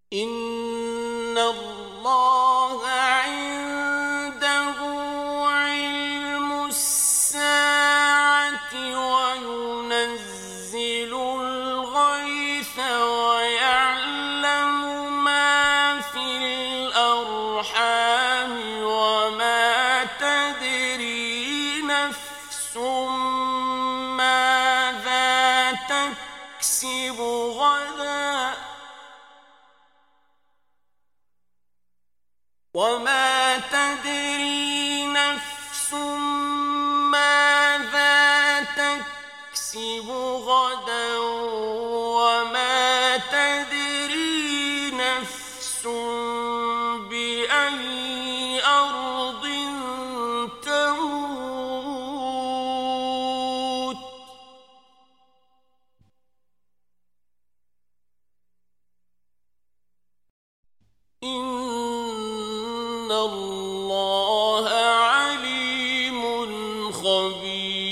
إن الله عنده علم الساعة وينزل الغيث ويعلم ما في الأرحام وما تدري نفس ماذا تكسب غدا وما تدري نفس ماذا تكسب غدا وما تدري نفس بأي أرض تموت إن الله عليم خبير